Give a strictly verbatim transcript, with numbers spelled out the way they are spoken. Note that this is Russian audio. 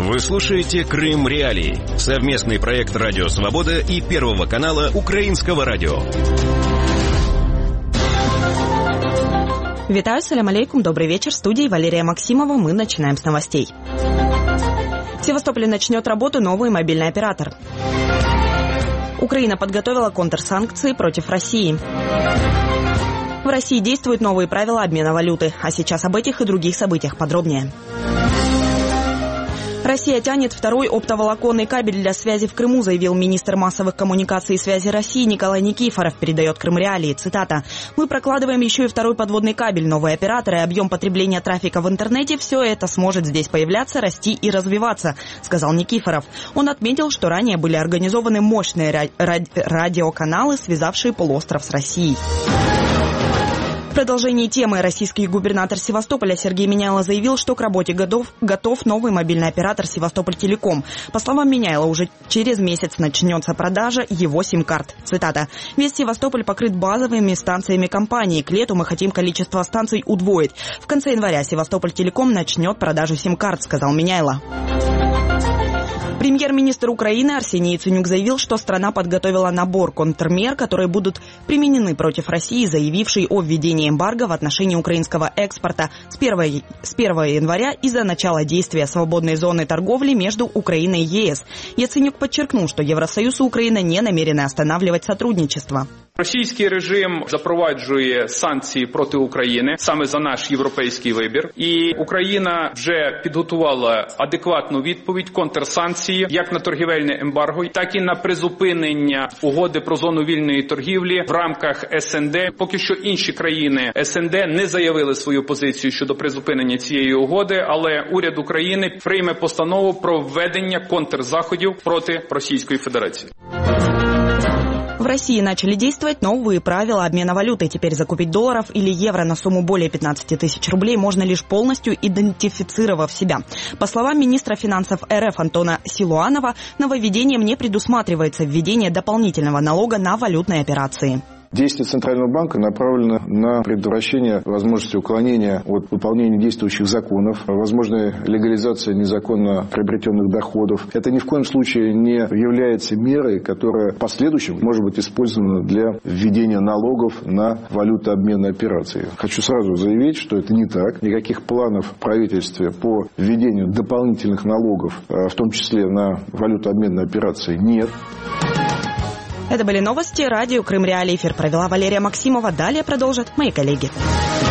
Вы слушаете «Крым Реалии» — совместный проект «Радио Свобода» и Первого канала Украинского радио. Витаю, салям алейкум, добрый вечер. В студии Валерия Максимова. Мы начинаем с новостей. В Севастополе начнет работу новый мобильный оператор. Украина подготовила контрсанкции против России. В России действуют новые правила обмена валюты. А сейчас об этих и других событиях подробнее. Россия тянет второй оптоволоконный кабель для связи в Крыму, заявил министр массовых коммуникаций и связи России Николай Никифоров, передает Крым Реалии. Цитата. «Мы прокладываем еще и второй подводный кабель. Новые операторы, объем потребления трафика в интернете, все это сможет здесь появляться, расти и развиваться», сказал Никифоров. Он отметил, что ранее были организованы мощные ра- ра- радиоканалы, связавшие полуостров с Россией. В продолжении темы российский губернатор Севастополя Сергей Меняйло заявил, что к работе готов, готов новый мобильный оператор «Севастополь-Телеком». По словам Меняйло, уже через месяц начнется продажа его сим-карт. Цитата. «Весь Севастополь покрыт базовыми станциями компании. К лету мы хотим количество станций удвоить. В конце января «Севастополь-Телеком» начнет продажу сим-карт», сказал Меняйло. Премьер-министр Украины Арсений Яценюк заявил, что страна подготовила набор контрмер, которые будут применены против России, заявившей о введении эмбарго в отношении украинского экспорта с первого января из-за начала действия свободной зоны торговли между Украиной и ЕС. Яценюк подчеркнул, что Евросоюз и Украина не намерены останавливать сотрудничество. Російський режим запроваджує санкції проти України саме за наш європейський вибір. І Україна вже підготувала адекватну відповідь, контрсанкції, як на торгівельне ембарго, так і на призупинення угоди про зону вільної торгівлі в рамках ес ен де. Поки що інші країни ес ен де не заявили свою позицію щодо призупинення цієї угоди, але уряд України прийме постанову про введення контрзаходів проти Російської Федерації. В России начали действовать новые правила обмена валюты. Теперь закупить долларов или евро на сумму более пятнадцати тысяч рублей можно лишь полностью идентифицировав себя. По словам министра финансов эр эф Антона Силуанова, нововведением не предусматривается введение дополнительного налога на валютные операции. Действия Центрального банка направлены на предотвращение возможности уклонения от выполнения действующих законов, возможной легализации незаконно приобретенных доходов. Это ни в коем случае не является мерой, которая в последующем может быть использована для введения налогов на валютообменные операции. Хочу сразу заявить, что это не так. Никаких планов в правительстве по введению дополнительных налогов, в том числе на валютообменные операции, нет. Это были новости. Радио Крым Реалии. Эфир провела Валерия Максимова. Далее продолжат мои коллеги.